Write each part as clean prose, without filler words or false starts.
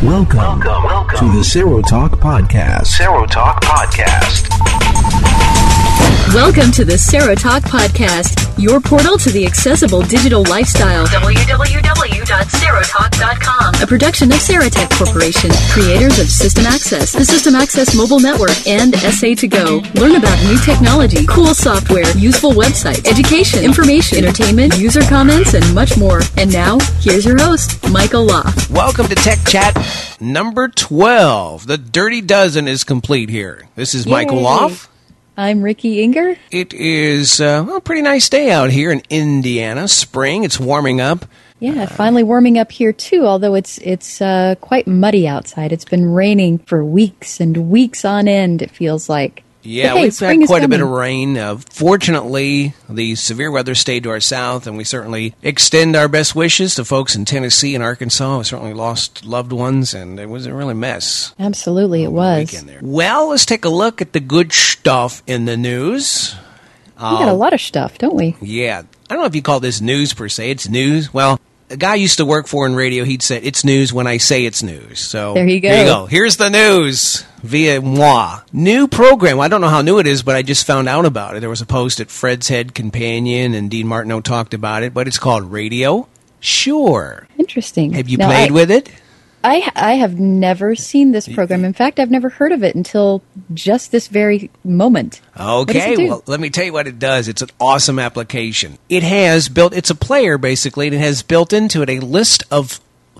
Welcome to the Zero Talk Podcast. Zero Talk Podcast. Welcome to the Zero Talk Podcast, your portal to the accessible digital lifestyle. www.zerotalk.com. A production of Seratech Corporation, creators of System Access, the System Access Mobile Network, and SA2Go. Learn about new technology, cool software, useful websites, education, information, entertainment, user comments, and much more. And now, here's your host, Michael Loff. Welcome to Tech Chat number 12. The Dirty Dozen is complete here. This is Michael Loff. I'm Ricky Inger. It is a pretty nice day out here in Indiana. Spring, it's warming up. Yeah, finally warming up here too, although it's quite muddy outside. It's been raining for weeks and weeks on end, it feels like. Yeah, we've had quite a bit of rain. Fortunately, the severe weather stayed to our south, and we certainly extend our best wishes to folks in Tennessee and Arkansas. We certainly lost loved ones, and it was a really mess. Absolutely, it was. Well, let's take a look at the good stuff in the news. We got a lot of stuff, don't we? Yeah. I don't know if you call this news per se. It's news. Well, a guy I used to work for in radio, he'd say, it's news when I say it's news. So there you go. Here you go. Here's the news via moi. New program. I don't know how new it is, but I just found out about it. There was a post at Fred's Head Companion, and Dean Martineau talked about it, but it's called Radio Sure. Interesting. Have you played with it? I have never seen this program. In fact, I've never heard of it until just this very moment. Okay, well, let me tell you what it does. It's an awesome application. It's a player, basically, and it has built into it a list of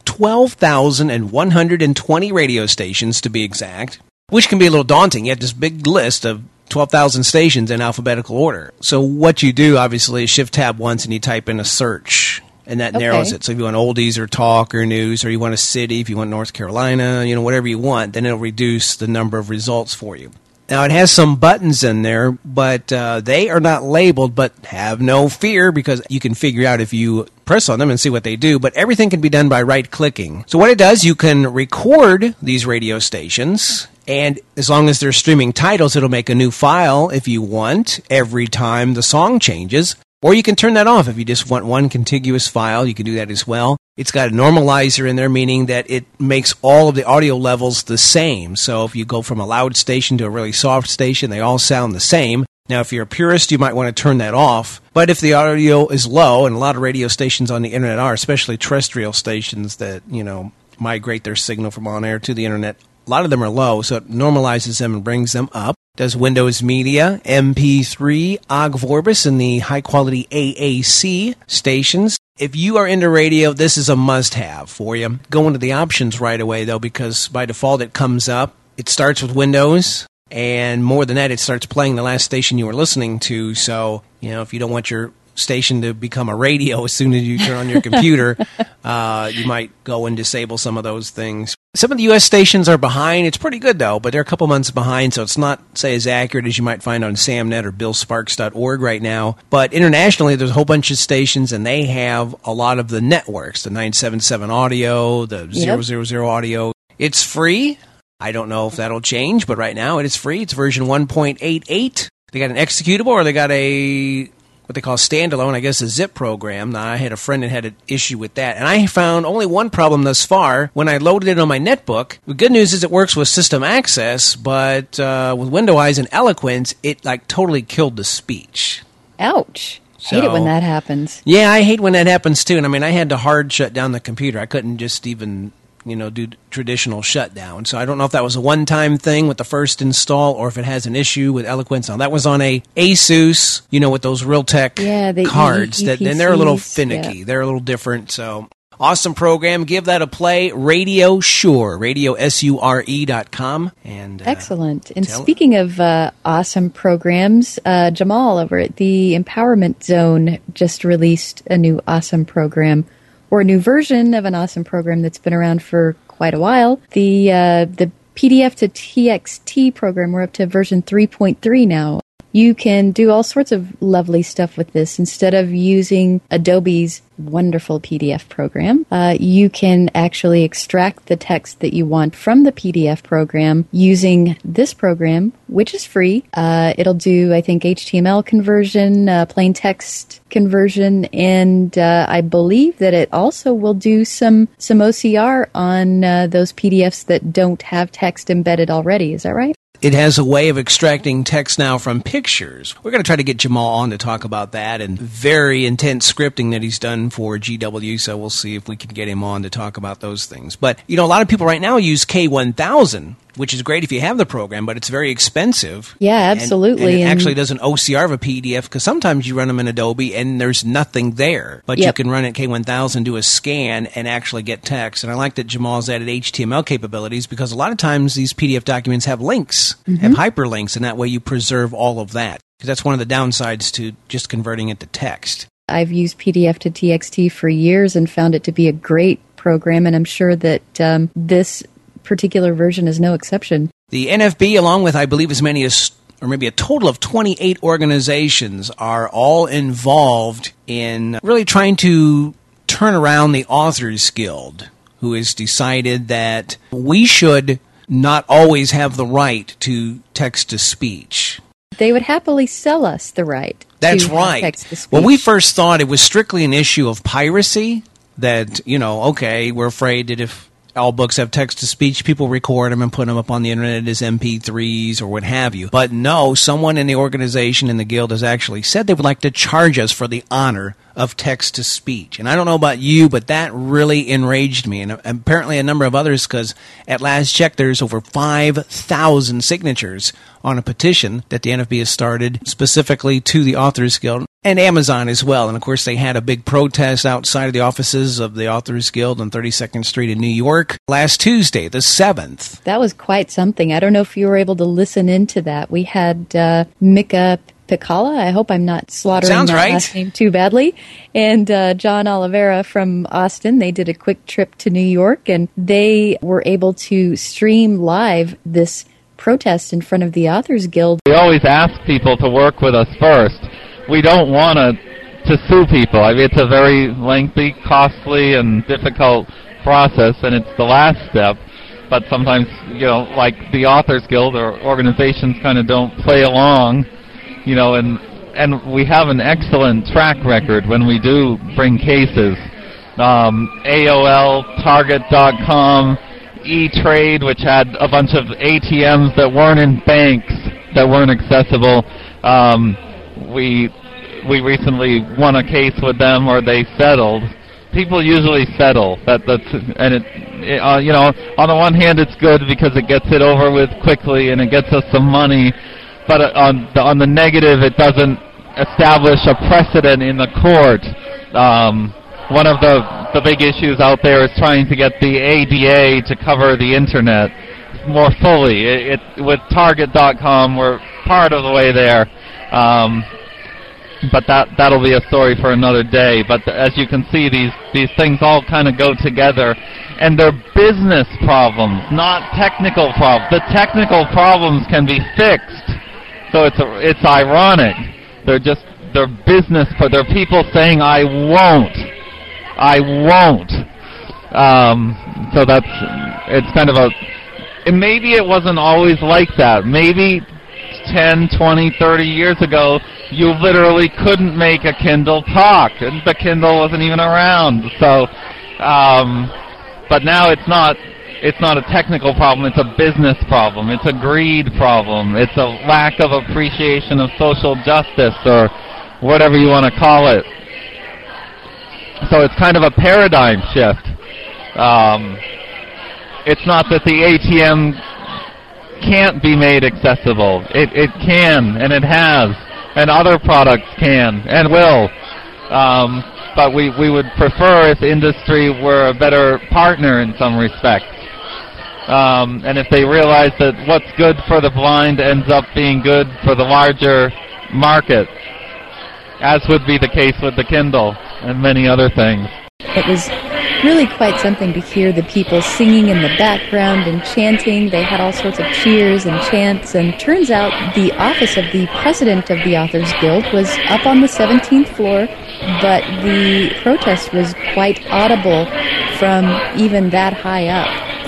12,120 radio stations, to be exact, which can be a little daunting. You have this big list of 12,000 stations in alphabetical order. So what you do, obviously, is shift tab once and you type in a search. And that narrows it. So if you want oldies or talk or news, or you want a city, if you want North Carolina, whatever you want, then it'll reduce the number of results for you. Now, it has some buttons in there, but they are not labeled, but have no fear because you can figure out if you press on them and see what they do. But everything can be done by right-clicking. So what it does, you can record these radio stations, and as long as they're streaming titles, it'll make a new file if you want every time the song changes. Or you can turn that off. If you just want one contiguous file, you can do that as well. It's got a normalizer in there, meaning that it makes all of the audio levels the same. So if you go from a loud station to a really soft station, they all sound the same. Now, if you're a purist, you might want to turn that off. But if the audio is low, and a lot of radio stations on the internet are, especially terrestrial stations that, migrate their signal from on air to the internet, a lot of them are low, so it normalizes them and brings them up. Does Windows Media, MP3, Ogg Vorbis, and the high-quality AAC stations. If you are into radio, this is a must-have for you. Go into the options right away, though, because by default it comes up. It starts with Windows, and more than that, it starts playing the last station you were listening to. So, if you don't want your station to become a radio as soon as you turn on your computer, you might go and disable some of those things. Some of the U.S. stations are behind. It's pretty good, though, but they're a couple months behind, so it's not, say, as accurate as you might find on SamNet or BillSparks.org right now. But internationally, there's a whole bunch of stations, and they have a lot of the networks, the 977 audio, the 000 audio. It's free. I don't know if that'll change, but right now it is free. It's version 1.88. They got an executable, or they got what they call standalone, I guess, a zip program. Now, I had a friend that had an issue with that, and I found only one problem thus far. When I loaded it on my netbook, the good news is it works with System Access, but with Windows and Eloquence, it totally killed the speech. Ouch. Hate it when that happens. Yeah, I hate when that happens too. And I had to hard shut down the computer. I couldn't just even do traditional shutdown. So I don't know if that was a one-time thing with the first install or if it has an issue with Eloquence. Now, that was on a Asus, with those Realtek cards. And they're a little finicky. Yeah. They're a little different. So, awesome program. Give that a play. Radio Sure. RadioSure.com. And, excellent. And speaking of awesome programs, Jamal over at the Empowerment Zone just released a new awesome program, or a new version of an awesome program that's been around for quite a while. The PDF to TXT program, we're up to version 3.3 now. You can do all sorts of lovely stuff with this. Instead of using Adobe's wonderful PDF program, you can actually extract the text that you want from the PDF program using this program, which is free. It'll do, I think, HTML conversion, plain text conversion, and I believe that it also will do some OCR on those PDFs that don't have text embedded already. Is that right? It has a way of extracting text now from pictures. We're going to try to get Jamal on to talk about that, and very intense scripting that he's done for GW, so we'll see if we can get him on to talk about those things. But, a lot of people right now use K1000, which is great if you have the program, but it's very expensive. Yeah, absolutely. And it actually does an OCR of a PDF, because sometimes you run them in Adobe and there's nothing there. But you can run it K1000, do a scan, and actually get text. And I like that Jamal's added HTML capabilities, because a lot of times these PDF documents have links, have hyperlinks, and that way you preserve all of that. Because that's one of the downsides to just converting it to text. I've used PDF to TXT for years and found it to be a great program, and I'm sure that this particular version is no exception. The NFB, along with, I believe, as many as, or maybe a total of 28 organizations, are all involved in really trying to turn around the Authors Guild, who has decided that we should not always have the right to text-to-speech. They would happily sell us the right. That's to right. Text-to-speech. When we first thought it was strictly an issue of piracy, that, okay, we're afraid that if all books have text-to-speech, people record them and put them up on the internet as MP3s or what have you. But no, someone in the organization, in the guild, has actually said they would like to charge us for the honor of text-to-speech. And I don't know about you, but that really enraged me, and apparently a number of others, because at last check, there's over 5,000 signatures on a petition that the NFB has started specifically to the Authors Guild, and Amazon as well. And of course, they had a big protest outside of the offices of the Authors Guild on 32nd Street in New York last Tuesday, the 7th. That was quite something. I don't know if you were able to listen into that. We had Mika Picala, I hope I'm not slaughtering that last name too badly, and John Oliveira from Austin. They did a quick trip to New York, and they were able to stream live this protest in front of the Authors Guild. We always ask people to work with us first. We don't want to sue people. I mean, it's a very lengthy, costly, and difficult process, and it's the last step. But sometimes, like the Authors Guild or organizations kind of don't play along, and we have an excellent track record when we do bring cases. AOL, Target.com, E-Trade, which had a bunch of ATMs that weren't in banks, that weren't accessible. We recently won a case with them, or they settled. People usually settle. On the one hand, it's good because it gets it over with quickly and it gets us some money. But on the negative, it doesn't establish a precedent in the court. One of the big issues out there is trying to get the ADA to cover the internet more fully. With Target.com, we're part of the way there. But that'll be a story for another day. But as you can see, these things all kind of go together, and they're business problems, not technical problems. The technical problems can be fixed, so it's ironic. They're business. They're people saying I won't. So it's kind of and maybe it wasn't always like that. Maybe 10, 20, 30 years ago, you literally couldn't make a Kindle talk, and the Kindle wasn't even around. So, but now it's not a technical problem, it's a business problem, it's a greed problem, it's a lack of appreciation of social justice, or whatever you want to call it. So it's kind of a paradigm shift. It's not that the ATM can't be made accessible. It can, and it has, and other products can and will. But we would prefer if industry were a better partner in some respects. And if they realize that what's good for the blind ends up being good for the larger market, as would be the case with the Kindle and many other things. It was really quite something to hear the people singing in the background and chanting. They had all sorts of cheers and chants, and turns out the office of the president of the Authors Guild was up on the 17th floor, but the protest was quite audible from even that high up.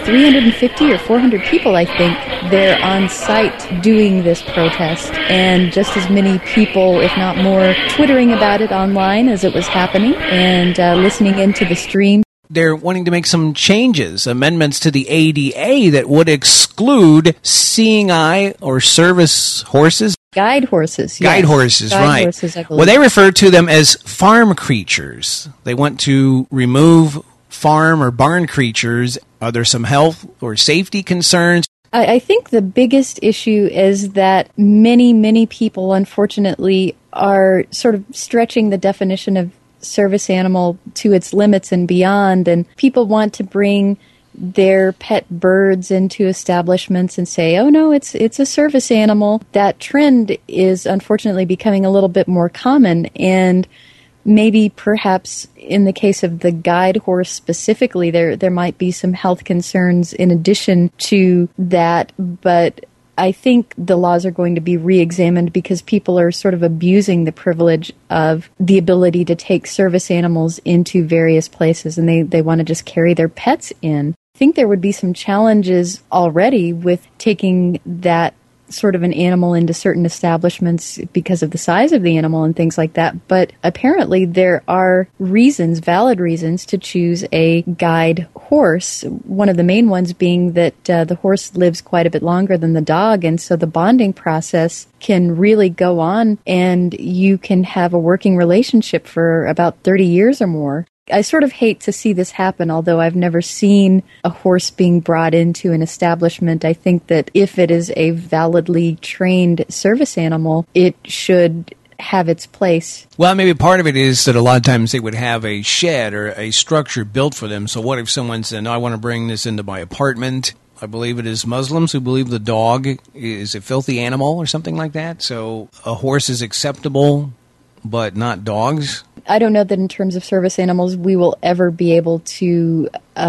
350 or 400 people, I think, there on site doing this protest, and just as many people, if not more, twittering about it online as it was happening and listening into the stream. They're wanting to make some changes, amendments to the ADA that would exclude seeing eye or service horses. Guide horses. Guide horses, Guide right. horses, I believe. Well, they refer to them as farm creatures. They want to remove farm or barn creatures. Are there some health or safety concerns? I think the biggest issue is that many people, unfortunately, are sort of stretching the definition of service animal to its limits and beyond, and people want to bring their pet birds into establishments and say, oh no, it's a service animal. That trend is unfortunately becoming a little bit more common, and maybe perhaps in the case of the guide horse specifically, there might be some health concerns in addition to that, but I think the laws are going to be re-examined because people are sort of abusing the privilege of the ability to take service animals into various places, and they want to just carry their pets in. I think there would be some challenges already with taking that sort of an animal into certain establishments because of the size of the animal and things like that. But apparently there are reasons, valid reasons, to choose a guide horse. One of the main ones being that the horse lives quite a bit longer than the dog, and so the bonding process can really go on, and you can have a working relationship for about 30 years or more. I sort of hate to see this happen, although I've never seen a horse being brought into an establishment. I think that if it is a validly trained service animal, it should have its place. Well, maybe part of it is that a lot of times they would have a shed or a structure built for them. So what if someone said, no, I want to bring this into my apartment? I believe it is Muslims who believe the dog is a filthy animal or something like that. So a horse is acceptable, but not dogs. I don't know that in terms of service animals we will ever be able to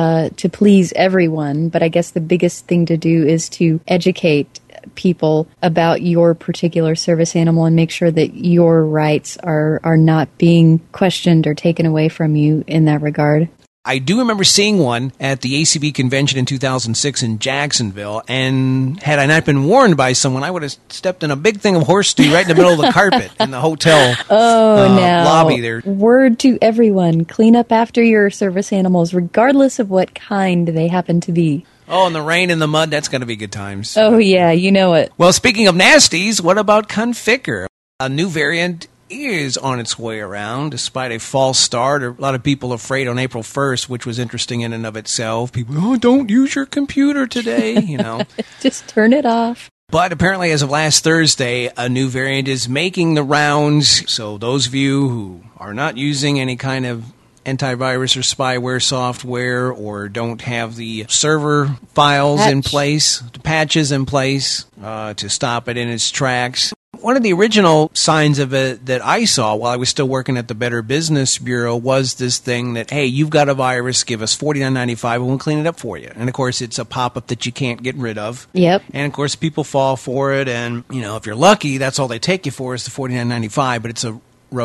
please everyone, but I guess the biggest thing to do is to educate people about your particular service animal and make sure that your rights are not being questioned or taken away from you in that regard. I do remember seeing one at the ACB convention in 2006 in Jacksonville, and had I not been warned by someone, I would have stepped in a big thing of horse stew right in the middle of the carpet in the hotel lobby there. Word to everyone, clean up after your service animals, regardless of what kind they happen to be. Oh, and the rain and the mud, that's going to be good times. Oh, yeah, you know it. Well, speaking of nasties, what about Conficker? A new variant is on its way around, despite a false start. A lot of people afraid on April 1st, which was interesting in and of itself. People, don't use your computer today, you know. Just turn it off. But apparently, as of last Thursday, a new variant is making the rounds. So those of you who are not using any kind of antivirus or spyware software, or don't have the server files in place, patches in place to stop it in its tracks. One of the original signs of it that I saw while I was still working at the Better Business Bureau was this thing that, hey, you've got a virus, give us $49.95 and we'll clean it up for you. And, of course, it's a pop-up that you can't get rid of. Yep. And, of course, people fall for it. And, you know, if you're lucky, that's all they take you for is the $49.95. But it's a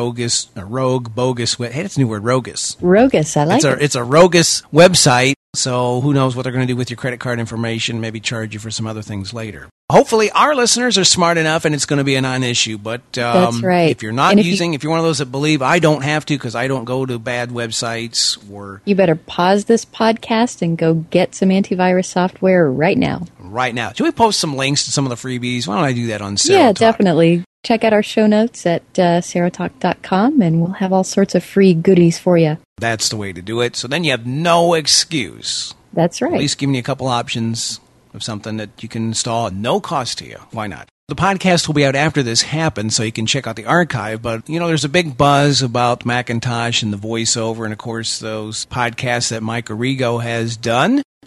bogus. Hey, that's a new word, rogus. Rogus, I like it. It's a rogus website. So who knows what they're going to do with your credit card information, maybe charge you for some other things later. Hopefully our listeners are smart enough and it's going to be a non-issue. But that's right. If you're not using, if you're one of those that believe I don't have to because I don't go to bad websites, or you better pause this podcast and go get some antivirus software right now. Right now. Should we post some links to some of the freebies? Why don't I do that on Sarah Yeah, Talk? definitely. Check out our show notes at sarahtalk.com, and we'll have all sorts of free goodies for you. That's the way to do it. So then you have no excuse. That's right. At least giving you a couple options of something that you can install at no cost to you. Why not? The podcast will be out after this happens, so you can check out the archive. But, you know, there's a big buzz about Macintosh and the voiceover, and, of course, those podcasts that Mike Arrigo has done.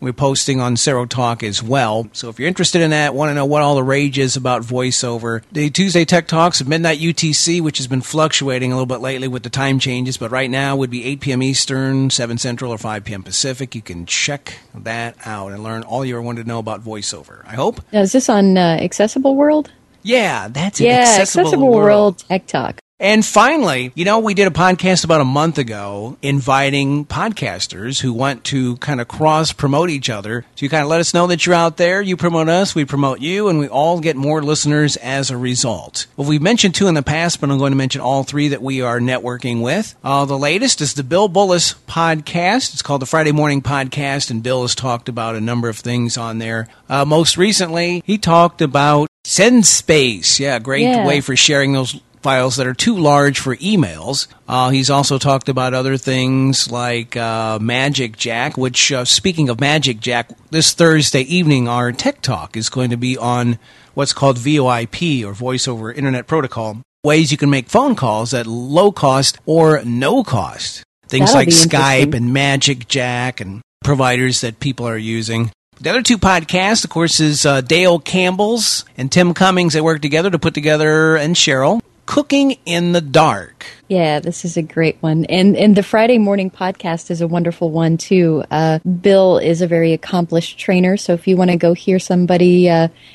We're posting on Serotalk as well. So if you're interested in that, want to know what all the rage is about voiceover, the Tuesday Tech Talks at midnight UTC, which has been fluctuating a little bit lately with the time changes, but right now would be 8 p.m. Eastern, 7 Central, or 5 p.m. Pacific. You can check that out and learn all you ever wanted to know about voiceover, I hope. Now, is this on Accessible World? Yeah, that's it. Yeah, Accessible World Tech Talk. And finally, we did a podcast about a month ago inviting podcasters who want to kind of cross-promote each other. So you kind of let us know that you're out there, you promote us, we promote you, and we all get more listeners as a result. Well, we've mentioned 2 in the past, but I'm going to mention all 3 that we are networking with. The latest is the Bill Bullis podcast. It's called the Friday Morning Podcast, and Bill has talked about a number of things on there. Most recently, he talked about SendSpace. Yeah, great way for sharing those files that are too large for emails. He's also talked about other things like Magic Jack, which, speaking of Magic Jack, this Thursday evening, our Tech Talk is going to be on what's called VoIP, or Voice over Internet Protocol, ways you can make phone calls at low cost or no cost. Things like Skype and Magic Jack and providers that people are using. The other 2 podcasts, of course, is Dale Campbell's and Tim Cummings. They work together to put together, and Cheryl, Cooking in the Dark. Yeah, this is a great one. And the Friday Morning Podcast is a wonderful one, too. Bill is a very accomplished trainer, so if you want to go hear somebody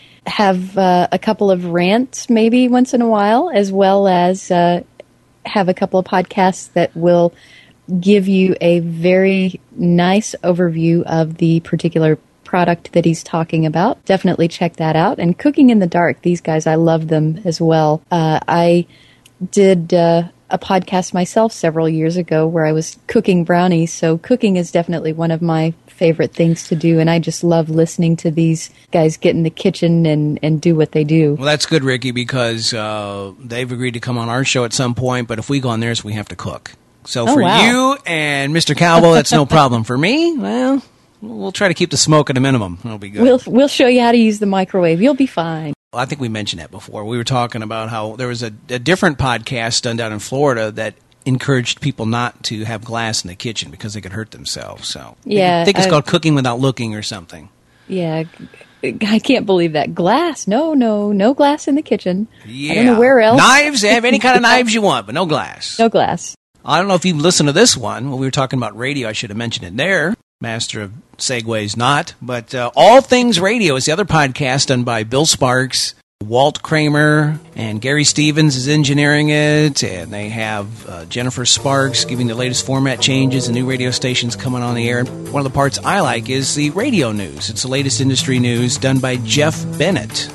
have a couple of rants maybe once in a while, as well as have a couple of podcasts that will give you a very nice overview of the particular product that he's talking about, definitely check that out. And Cooking in the Dark, these guys, I love them as well. I did a podcast myself several years ago where I was cooking brownies, so cooking is definitely one of my favorite things to do, and I just love listening to these guys get in the kitchen and do what they do. Well, that's good, Ricky, because they've agreed to come on our show at some point, but if we go on theirs, we have to cook. So for you and Mr. Cowboy, that's no problem. For me, well, we'll try to keep the smoke at a minimum. It'll be good. We'll show you how to use the microwave. You'll be fine. Well, I think we mentioned that before. We were talking about how there was a different podcast done down in Florida that encouraged people not to have glass in the kitchen because they could hurt themselves. So I think it's called Cooking Without Looking or something. Yeah, I can't believe that. Glass. No glass in the kitchen. Yeah. I don't know where else. Knives, have any kind of knives you want, but no glass. No glass. I don't know if you've listened to this one. Well, we were talking about radio. I should have mentioned it there. Master of segues, not. But All Things Radio is the other podcast done by Bill Sparks, Walt Kramer, and Gary Stevens is engineering it. And they have Jennifer Sparks giving the latest format changes and new radio stations coming on the air. One of the parts I like is the radio news. It's the latest industry news done by Jeff Bennett.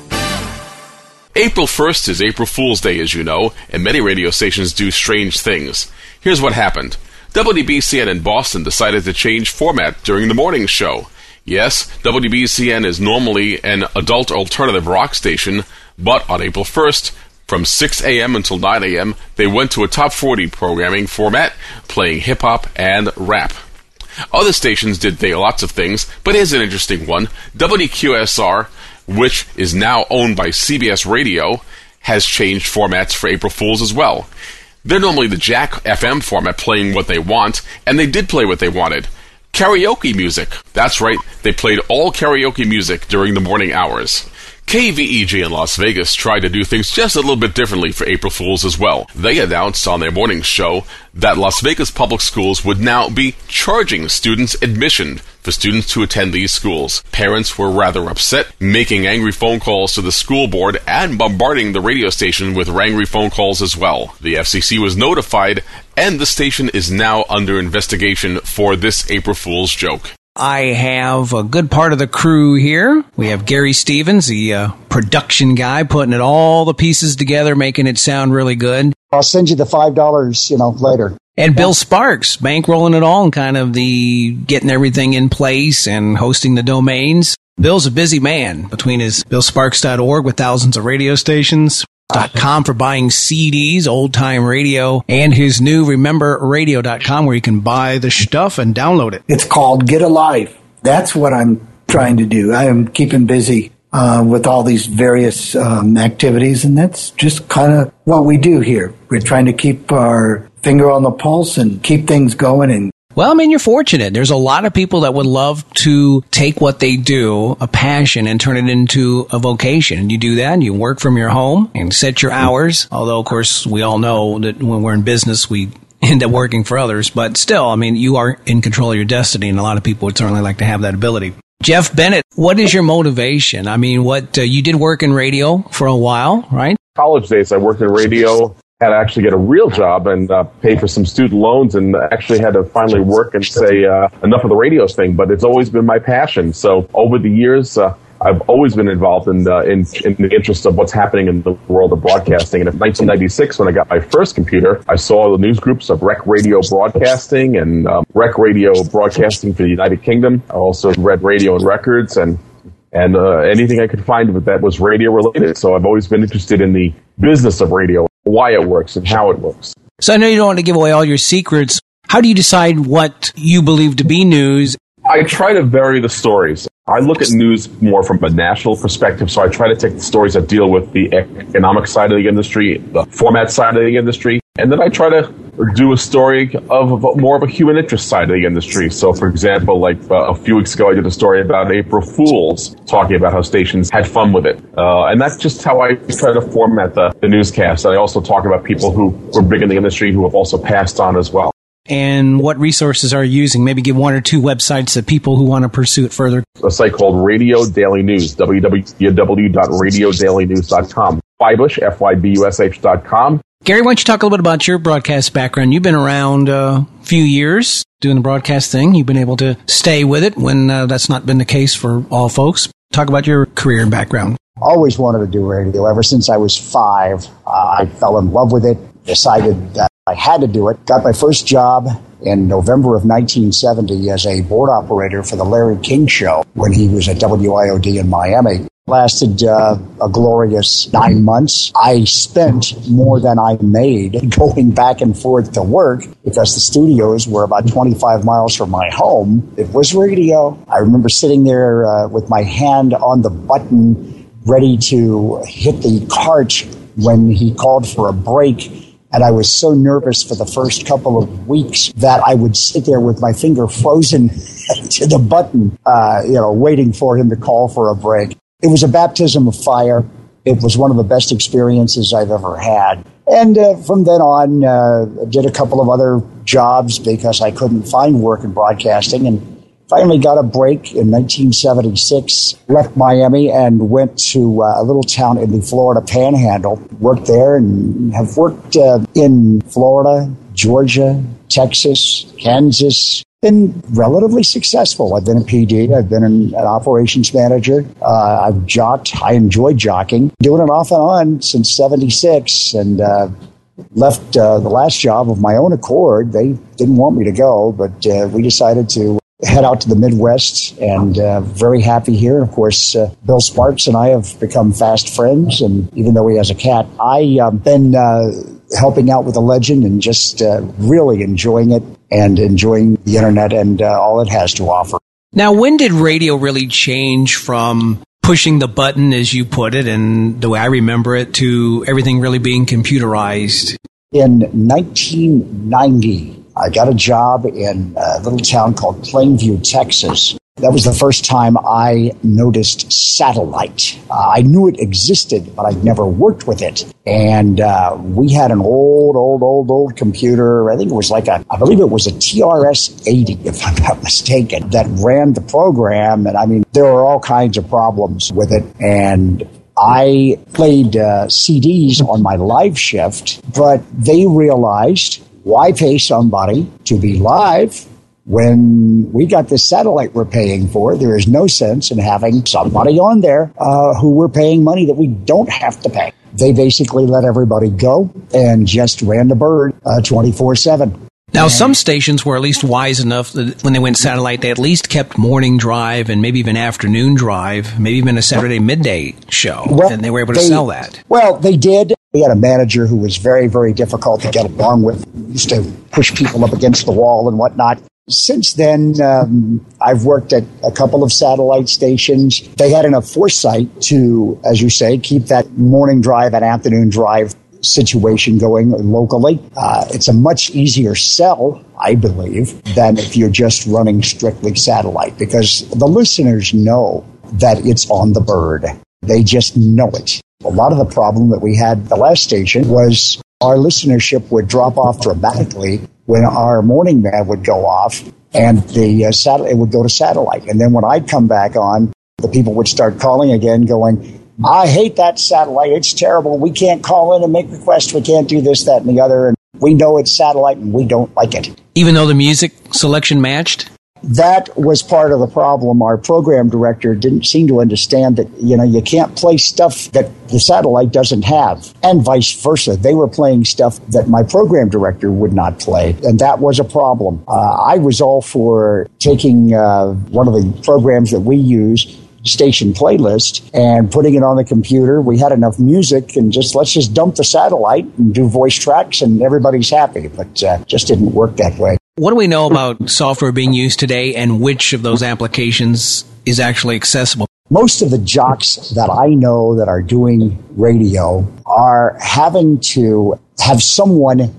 April 1st is April Fool's Day, as you know, and many radio stations do strange things. Here's what happened. WBCN in Boston decided to change format during the morning show. Yes, WBCN is normally an adult alternative rock station, but on April 1st, from 6 a.m. until 9 a.m., they went to a top 40 programming format, playing hip-hop and rap. Other stations did lots of things, but here's an interesting one. WQSR, which is now owned by CBS Radio, has changed formats for April Fools as well. They're normally the Jack FM format, playing what they want, and they did play what they wanted. Karaoke music. That's right, they played all karaoke music during the morning hours. KVEG in Las Vegas tried to do things just a little bit differently for April Fools as well. They announced on their morning show that Las Vegas public schools would now be charging students admission for students to attend these schools. Parents were rather upset, making angry phone calls to the school board and bombarding the radio station with angry phone calls as well. The FCC was notified, and the station is now under investigation for this April Fool's joke. I have a good part of the crew here. We have Gary Stevens, the production guy, putting all the pieces together, making it sound really good. I'll send you the $5, later. And Bill Sparks, bankrolling it all and kind of the getting everything in place and hosting the domains. Bill's a busy man between his BillSparks.org with thousands of radio stations, .com for buying CDs, old-time radio, and his new RememberRadio.com where you can buy the stuff and download it. It's called Get a Life. That's what I'm trying to do. I am keeping busy with all these various activities, and that's just kind of what we do here. We're trying to keep our finger on the pulse and keep things going and Well, I mean, you're fortunate. There's a lot of people that would love to take what they do, a passion, and turn it into a vocation. And you do that, and you work from your home and set your hours. Although, of course, we all know that when we're in business, we end up working for others. But still, I mean, you are in control of your destiny, and a lot of people would certainly like to have that ability. Jeff Bennett, what is your motivation? I mean, you did work in radio for a while, right? College days, I worked in radio. Had to actually get a real job and pay for some student loans, and actually had to finally work and say enough of the radio thing. But it's always been my passion. So over the years, I've always been involved in the interest of what's happening in the world of broadcasting. And in 1996, when I got my first computer, I saw the news groups of Rec Radio Broadcasting and Rec Radio Broadcasting for the United Kingdom. I also read Radio and Records and anything I could find that was radio related. So I've always been interested in the business of radio, why it works and how it works. So I know you don't want to give away all your secrets. How do you decide what you believe to be news? I try to vary the stories. I look at news more from a national perspective, so I try to take the stories that deal with the economic side of the industry, the format side of the industry, and then I try to do a story of more of a human interest side of the industry. So, for example, like a few weeks ago, I did a story about April Fools, talking about how stations had fun with it. And that's just how I try to format the newscast. And I also talk about people who were big in the industry who have also passed on as well. And what resources are you using? Maybe give one or two websites to people who want to pursue it further. A site called Radio Daily News, www.radiodailynews.com. Fybush, FYBUSH.com. Gary, why don't you talk a little bit about your broadcast background? You've been around a few years doing the broadcast thing. You've been able to stay with it when that's not been the case for all folks. Talk about your career and background. Always wanted to do radio. Ever since I was 5, I fell in love with it, decided that I had to do it. Got my first job in November of 1970 as a board operator for the Larry King Show when he was at WIOD in Miami. Lasted a glorious 9 months. I spent more than I made going back and forth to work because the studios were about 25 miles from my home. It was radio. I remember sitting there with my hand on the button ready to hit the cart when he called for a break. And I was so nervous for the first couple of weeks that I would sit there with my finger frozen to the button, waiting for him to call for a break. It was a baptism of fire. It was one of the best experiences I've ever had. And from then on, did a couple of other jobs because I couldn't find work in broadcasting, and finally got a break in 1976, left Miami and went to a little town in the Florida Panhandle, worked there and have worked in Florida, Georgia, Texas, Kansas. Been relatively successful. I've been a PD. I've been an operations manager. I've jocked. I enjoy jockeying. Doing it off and on since 76, and left the last job of my own accord. They didn't want me to go, but we decided to head out to the Midwest, and very happy here. And of course, Bill Sparks and I have become fast friends, and even though he has a cat, I've been helping out with the legend and just really enjoying it and enjoying the internet and all it has to offer. Now, when did radio really change from pushing the button, as you put it, and the way I remember it, to everything really being computerized? In 1990, I got a job in a little town called Plainview, Texas. That was the first time I noticed satellite. I knew it existed, but I'd never worked with it. And we had an old computer. I think it was I believe it was a TRS-80, if I'm not mistaken, that ran the program. And I mean, there were all kinds of problems with it. And I played CDs on my live shift, but they realized, why pay somebody to be live when we got the satellite we're paying for? There is no sense in having somebody on there who we're paying money that we don't have to pay. They basically let everybody go and just ran the bird 24/7. Now, some stations were at least wise enough that when they went satellite, they at least kept morning drive and maybe even afternoon drive, maybe even a Saturday midday show, and they were able to sell that. Well, they did. We had a manager who was very, very difficult to get along with. He used to push people up against the wall and whatnot. Since then, I've worked at a couple of satellite stations. They had enough foresight to, as you say, keep that morning drive and afternoon drive situation going locally. It's a much easier sell, I believe, than if you're just running strictly satellite, because the listeners know that it's on the bird. They just know it. A lot of the problem that we had at the last station was our listenership would drop off dramatically when our morning man would go off and it would go to satellite. And then when I'd come back on, the people would start calling again going, I hate that satellite. It's terrible. We can't call in and make requests. We can't do this, that, and the other. And we know it's satellite and we don't like it. Even though the music selection matched? That was part of the problem. Our program director didn't seem to understand that, you can't play stuff that the satellite doesn't have, and vice versa. They were playing stuff that my program director would not play, and that was a problem. I was all for taking one of the programs that we use, Station Playlist, and putting it on the computer. We had enough music, and let's just dump the satellite and do voice tracks, and everybody's happy. But just didn't work that way. What do we know about software being used today, and which of those applications is actually accessible? Most of the jocks that I know that are doing radio are having to have someone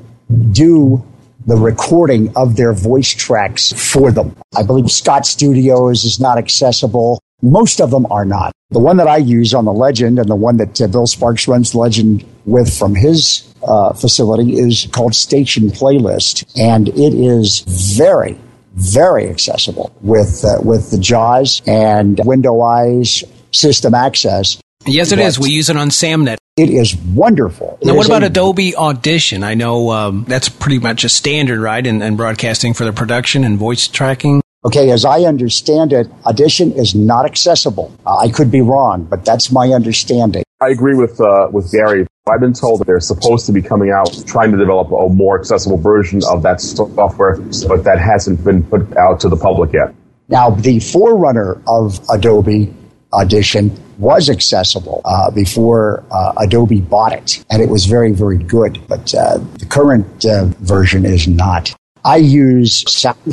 do the recording of their voice tracks for them. I believe Scott Studios is not accessible. Most of them are not. The one that I use on the Legend, and the one that Bill Sparks runs the Legend with from his facility, is called Station Playlist, and it is very, very accessible with the JAWS and Window Eyes System Access. Yes, it is. We use it on SamNet. It is wonderful. Now, what about Adobe Audition? I know that's pretty much a standard, right, in broadcasting for the production and voice tracking. Okay, as I understand it, Audition is not accessible. I could be wrong, but that's my understanding. I agree with Gary. I've been told that they're supposed to be coming out trying to develop a more accessible version of that software, but that hasn't been put out to the public yet. Now, the forerunner of Adobe Audition was accessible before Adobe bought it, and it was very, very good. But the current version is not. I use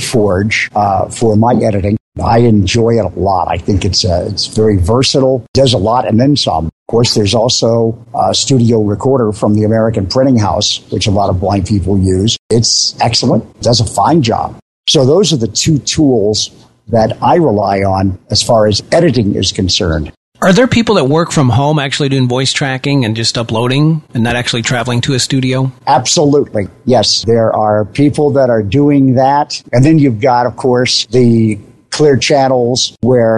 SoundForge for my editing. I enjoy it a lot. I think it's very versatile, does a lot, and then some. Of course, there's also a studio recorder from the American Printing House, which a lot of blind people use. It's excellent, does a fine job. So those are the two tools that I rely on as far as editing is concerned. Are there people that work from home actually doing voice tracking and just uploading and not actually traveling to a studio? Absolutely. Yes, there are people that are doing that. And then you've got, of course, the Clear Channels, where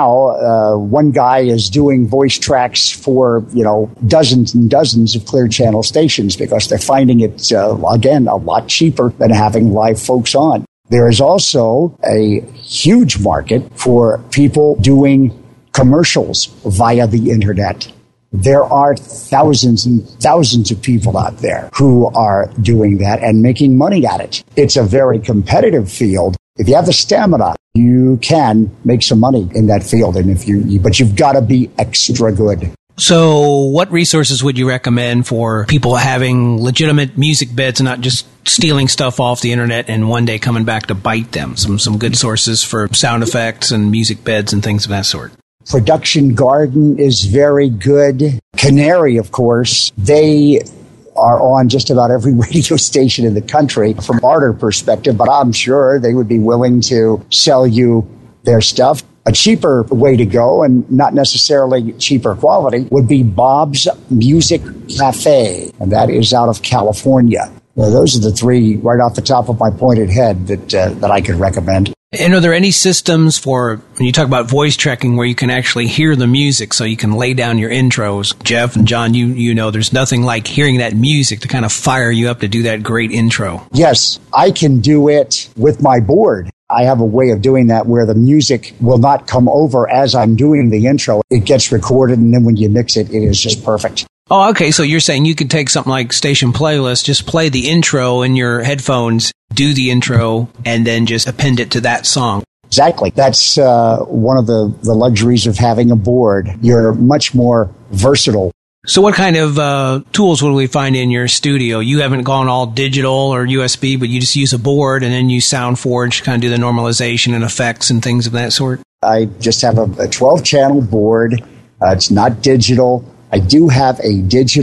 now one guy is doing voice tracks for, dozens and dozens of Clear Channel stations because they're finding it, again, a lot cheaper than having live folks on. There is also a huge market for people doing commercials via the internet. There are thousands and thousands of people out there who are doing that and making money at it. It's a very competitive field. If you have the stamina, you can make some money in that field, and but you've got to be extra good. So what resources would you recommend for people having legitimate music beds and not just stealing stuff off the internet and one day coming back to bite them? Some good sources for sound effects and music beds and things of that sort. Production Garden is very good. Canary, of course, they are on just about every radio station in the country from barter perspective, but I'm sure they would be willing to sell you their stuff. A cheaper way to go, and not necessarily cheaper quality, would be Bob's Music Cafe, and that is out of California. Well, those are the three right off the top of my pointed head that I could recommend. And are there any systems for, when you talk about voice tracking, where you can actually hear the music so you can lay down your intros? Jeff and John, you know there's nothing like hearing that music to kind of fire you up to do that great intro. Yes, I can do it with my board. I have a way of doing that where the music will not come over as I'm doing the intro. It gets recorded, and then when you mix it, it is just perfect. Oh, okay. So you're saying you could take something like Station Playlist, just play the intro in your headphones, do the intro, and then just append it to that song. Exactly. That's one of the luxuries of having a board. You're much more versatile. So what kind of tools would we find in your studio? You haven't gone all digital or USB, but you just use a board and then use SoundForge to kind of do the normalization and effects and things of that sort? I just have a 12-channel board. It's not digital. I do have a digital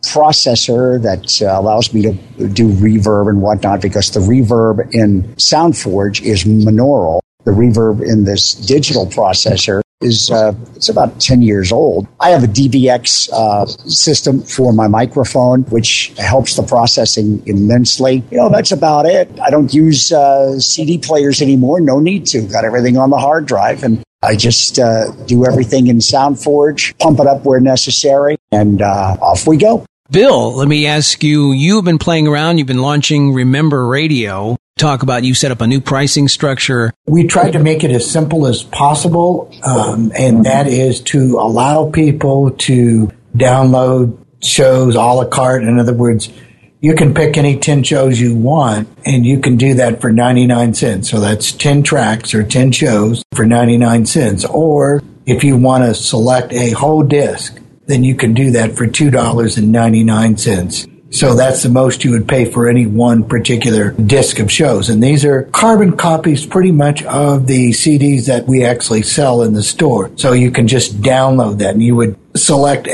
processor that allows me to do reverb and whatnot, because the reverb in SoundForge is monaural. The reverb in this digital processor is it's about 10 years old. I have a DVX system for my microphone, which helps the processing immensely. That's about it. I don't use CD players anymore. No need to. Got everything on the hard drive, and I just do everything in SoundForge, pump it up where necessary, and off we go. Bill, let me ask you, you've been playing around, you've been launching Remember Radio. Talk about you set up a new pricing structure. We tried to make it as simple as possible, and that is to allow people to download shows a la carte. In other words, you can pick any 10 shows you want, and you can do that for 99 cents. So that's 10 tracks or 10 shows for 99 cents. Or if you want to select a whole disc, then you can do that for $2.99. So that's the most you would pay for any one particular disc of shows. And these are carbon copies pretty much of the CDs that we actually sell in the store. So you can just download that, and you would select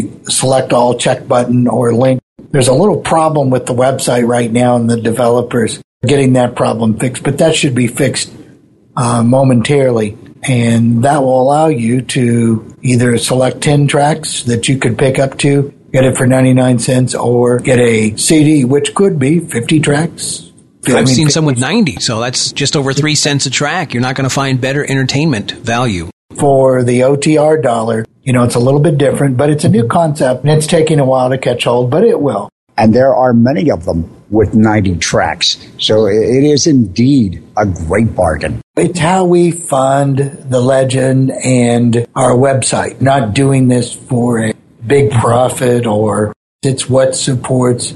all check button or link. There's a little problem with the website right now, and the developers are getting that problem fixed, but that should be fixed momentarily. And that will allow you to either select 10 tracks that you could pick up to, get it for 99 cents, or get a CD, which could be 50 tracks. I've seen some with 90, so that's just over 3 cents a track. You're not going to find better entertainment value. For the OTR dollar, it's a little bit different, but it's a new concept, and it's taking a while to catch hold, but it will. And there are many of them with 90 tracks. So it is indeed a great bargain. It's how we fund the Legend and our website. Not doing this for a big profit, or it's what supports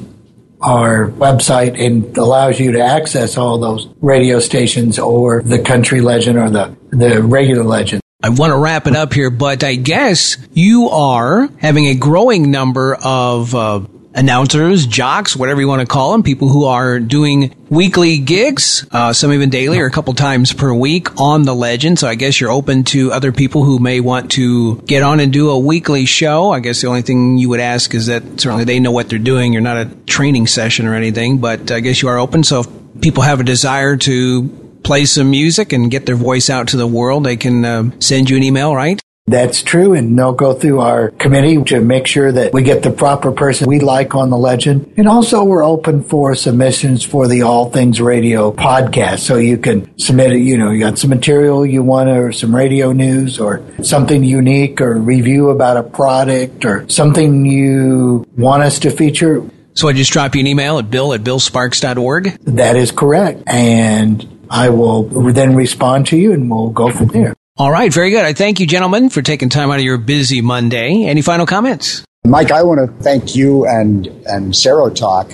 our website and allows you to access all those radio stations or the country legend or the regular legend. I want to wrap it up here, but I guess you are having a growing number of announcers, jocks, whatever you want to call them, people who are doing weekly gigs, some even daily or a couple times per week on the Legend. So I guess you're open to other people who may want to get on and do a weekly show. I guess the only thing you would ask is that certainly they know what they're doing. You're not a training session or anything, but I guess you are open. So if people have a desire to play some music and get their voice out to the world, they can send you an email, right? That's true, and they'll go through our committee to make sure that we get the proper person we like on the Legend. And also we're open for submissions for the All Things Radio podcast. So you can submit it, you got some material you want, or some radio news, or something unique, or review about a product, or something you want us to feature. So I just drop you an email at bill@billsparks.org? That is correct. And I will then respond to you, and we'll go from there. All right, very good. I thank you, gentlemen, for taking time out of your busy Monday. Any final comments? Mike, I want to thank you and Serotalk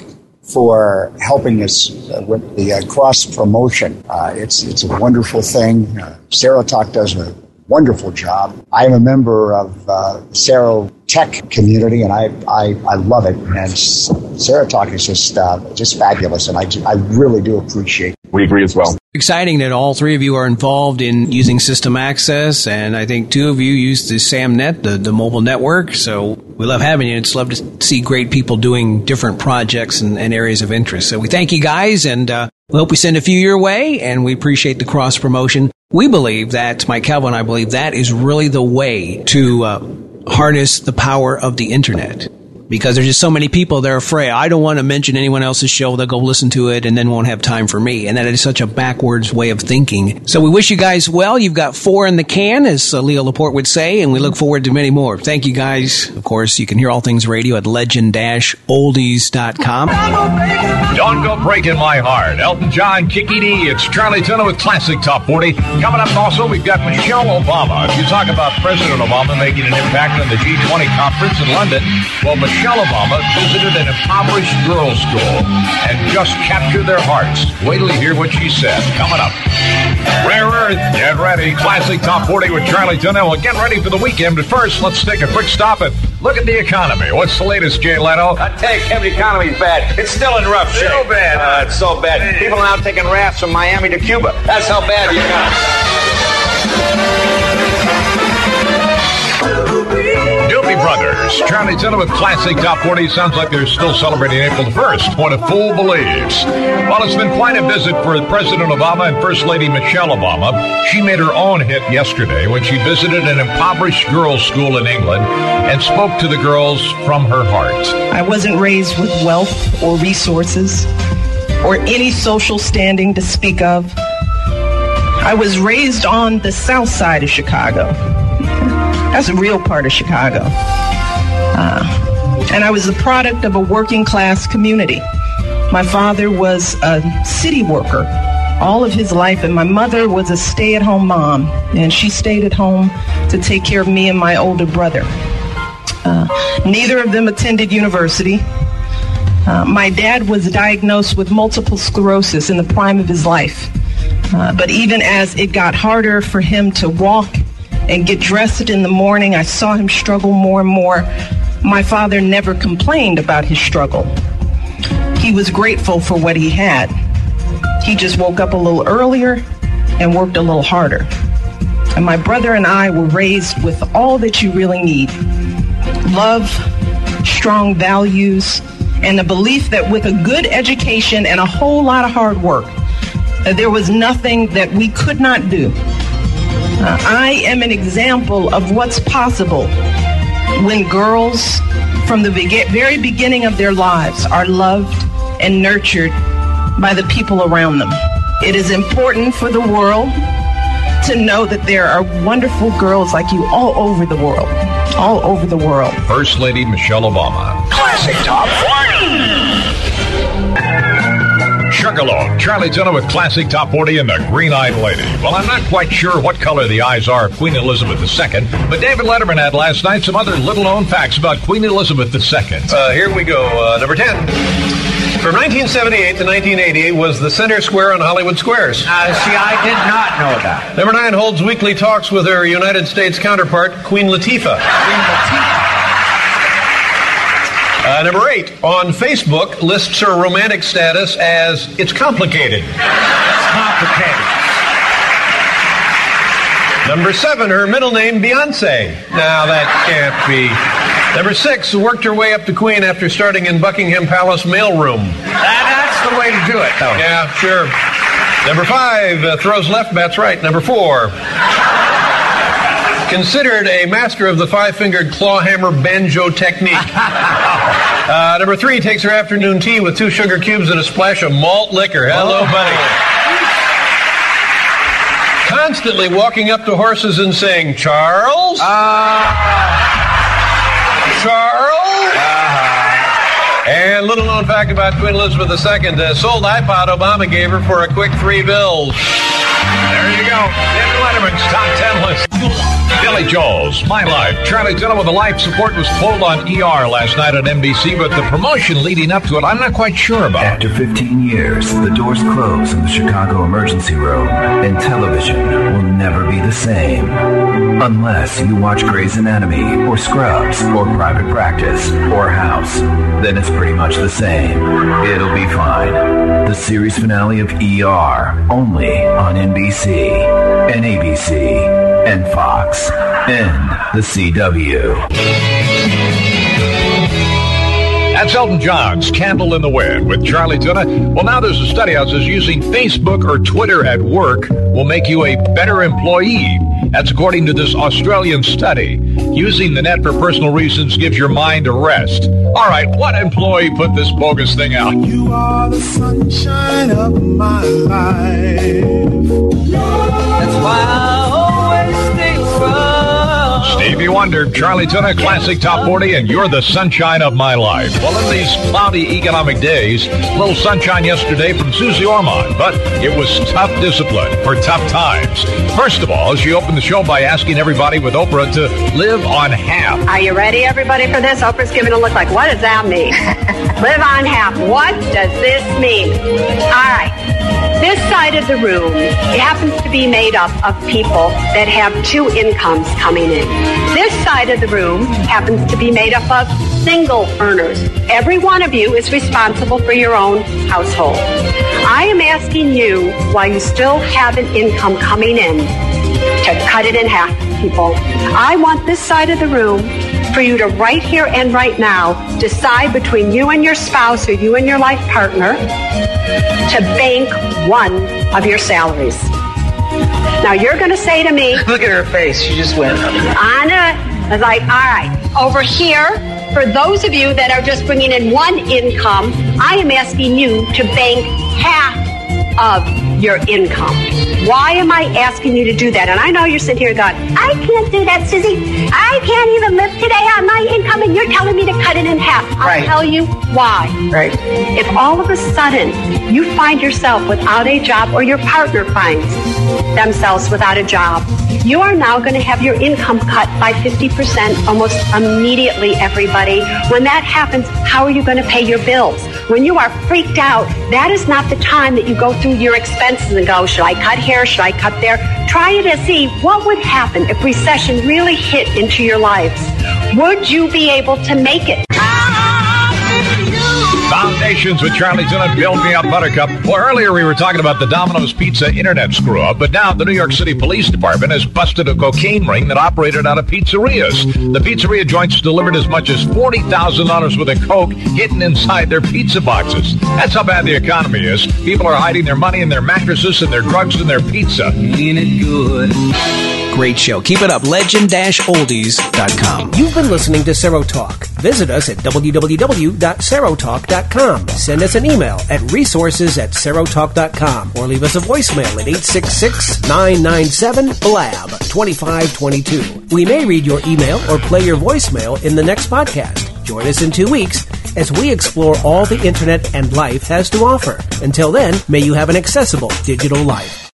for helping us with the cross-promotion. It's a wonderful thing. Serotalk does a wonderful job. I am a member of the Sero Tech community, and I love it. And Serotalk is just fabulous, and I really do appreciate it. We agree as well. Exciting that all three of you are involved in using System Access, and I think 2 of you use the SamNet, the mobile network. So we love having you. It's love to see great people doing different projects and areas of interest. So we thank you guys, and we hope we send a few your way, and we appreciate the cross promotion. We believe that, Mike Calvo and I believe that is really the way to harness the power of the internet. Because there's just so many people, they're afraid. I don't want to mention anyone else's show. They'll go listen to it and then won't have time for me. And that is such a backwards way of thinking. So we wish you guys well. You've got 4 in the can, as Leo Laporte would say, and we look forward to many more. Thank you, guys. Of course, you can hear All Things Radio at legend-oldies.com. Don't go breaking my heart. Elton John, Kiki D. It's Charlie Tuna with Classic Top 40. Coming up also, we've got Michelle Obama. If you talk about President Obama making an impact on the G20 conference in London, well, Michelle Obama visited an impoverished girls' school and just captured their hearts. Wait till you hear what she said. Coming up. Rare Earth, get ready. Classic Top 40 with Charlie Tuna. Well, get ready for the weekend. But first, let's take a quick stop and look at the economy. What's the latest, Jay Leno? I tell you, Kevin, the economy's bad. It's still in rough shape. So bad. It's so bad. People now taking rafts from Miami to Cuba. That's how bad the economy is. Doobie Brothers listeners. Charlie Tuna with Classic Top 40. Sounds like they're still celebrating April the 1st, when a fool believes. Well, it's been quite a visit for President Obama and First Lady Michelle Obama. She made her own hit yesterday when she visited an impoverished girls' school in England and spoke to the girls from her heart. I wasn't raised with wealth or resources or any social standing to speak of. I was raised on the south side of Chicago. That's a real part of Chicago. And I was the product of a working class community. My father was a city worker all of his life, and my mother was a stay-at-home mom, and she stayed at home to take care of me and my older brother. Neither of them attended university. My dad was diagnosed with multiple sclerosis in the prime of his life. But even as it got harder for him to walk and get dressed in the morning, I saw him struggle more and more. My father never complained about his struggle. He was grateful for what he had. He just woke up a little earlier and worked a little harder. And my brother and I were raised with all that you really need. Love, strong values, and the belief that with a good education and a whole lot of hard work, there was nothing that we could not do. I am an example of what's possible when girls, from the very beginning of their lives, are loved and nurtured by the people around them. It is important for the world to know that there are wonderful girls like you all over the world. All over the world. First Lady Michelle Obama. Classic Top 40. Sugarloaf, Charlie Tuna with Classic Top 40 and the Green-Eyed Lady. Well, I'm not quite sure what color the eyes are of Queen Elizabeth II, but David Letterman had last night some other little-known facts about Queen Elizabeth II. Here we go. Number 10. From 1978 to 1980 was the center square on Hollywood Squares. See, I did not know that. Number 9 holds weekly talks with her United States counterpart, Queen Latifah. Number 8, on Facebook, lists her romantic status as, it's complicated. It's complicated. Number 7, her middle name, Beyonce. Now, that can't be. Number 6, worked her way up to Queen after starting in Buckingham Palace mailroom. That's the way to do it, though. Yeah, sure. Number 5, throws left, bats right. Number 4, considered a master of the five-fingered clawhammer banjo technique. Number 3, takes her afternoon tea with 2 sugar cubes and a splash of malt liquor. Hello, buddy. Constantly walking up to horses and saying, Charles? Charles? And little known fact about Queen Elizabeth II, sold iPod Obama gave her for a quick $3. There you go. David Letterman's Top 10 list. Billy Joel's My Life. Charlie Tuna with the life support was pulled on ER last night on NBC, but the promotion leading up to it, I'm not quite sure about. After 15 years, the doors close in the Chicago emergency room, and television will never be the same. Unless you watch Grey's Anatomy, or Scrubs, or Private Practice, or House. Then it's pretty much the same. It'll be fine. The series finale of ER, only on NBC, and ABC, and Fox, and the CW. That's Elton John's Candle in the Wind with Charlie Tuna. Well, now there's a study out that says using Facebook or Twitter at work will make you a better employee. That's according to this Australian study. Using the net for personal reasons gives your mind a rest. All right, what employee put this bogus thing out? You are the sunshine of my life. That's why I always stay strong. Stevie Wonder, Charlie Tuna, Classic Top 40, and you're the sunshine of my life. Well, in these cloudy economic days, a little sunshine yesterday from Susie Ormond, but it was tough discipline for tough times. First of all, she opened the show by asking everybody with Oprah to live on half. Are you ready, everybody, for this? Oprah's giving a look like, what does that mean? Live on half. What does this mean? All right. This side of the room happens to be made up of people that have 2 incomes coming in. This side of the room happens to be made up of single earners. Every one of you is responsible for your own household. I am asking you, while you still have an income coming in, to cut it in half, people. I want this side of the room for you to right here and right now decide between you and your spouse or you and your life partner to bank one of your salaries. Now you're going to say to me, look at her face. She just went. I was like, all right, over here, for those of you that are just bringing in one income, I am asking you to bank half of your income. Why am I asking you to do that? And I know you're sitting here going, I can't do that, Susie. I can't even live today on my income, and you're telling me to cut it in half. I'll tell you why. Right. If all of a sudden you find yourself without a job, or your partner finds themselves without a job, you are now going to have your income cut by 50% almost immediately, everybody. When that happens, how are you going to pay your bills? When you are freaked out, that is not the time that you go through your expenses and go, should I cut here? Should I cut there? Try to see what would happen if recession really hit into your lives. Would you be able to make it? Foundations with Charlie Tuna, Build Me Up Buttercup. Well, earlier we were talking about the Domino's Pizza internet screw-up, but now the New York City Police Department has busted a cocaine ring that operated out of pizzerias. The pizzeria joints delivered as much as $40,000 worth of coke hidden inside their pizza boxes. That's how bad the economy is. People are hiding their money in their mattresses and their drugs in their pizza. Ain't it good? Great show. Keep it up. Legend-oldies.com. You've been listening to Cero Talk. Visit us at www.cerotalk.com. Send us an email at resources@cerotalk.com or leave us a voicemail at 866-997-BLAB-2522. We may read your email or play your voicemail in the next podcast. Join us in 2 weeks as we explore all the internet and life has to offer. Until then, may you have an accessible digital life.